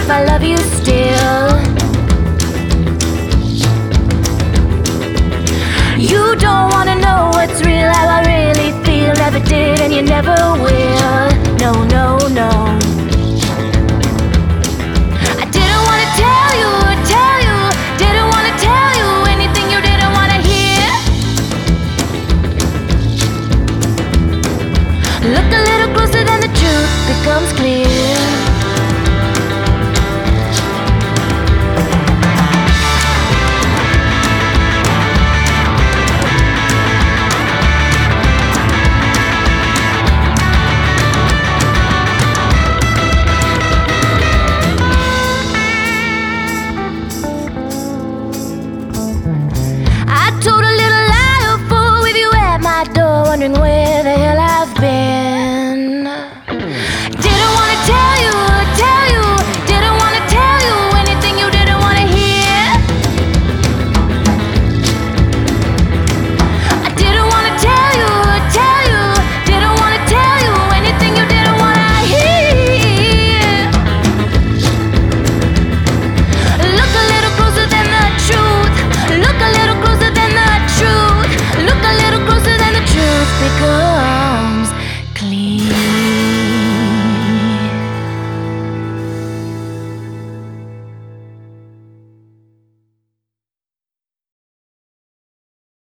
I love you still. You don't wanna know what's real, how I really feel. Never did and you never will. No, no, no. I didn't wanna tell you, didn't wanna tell you anything you didn't wanna hear. Look a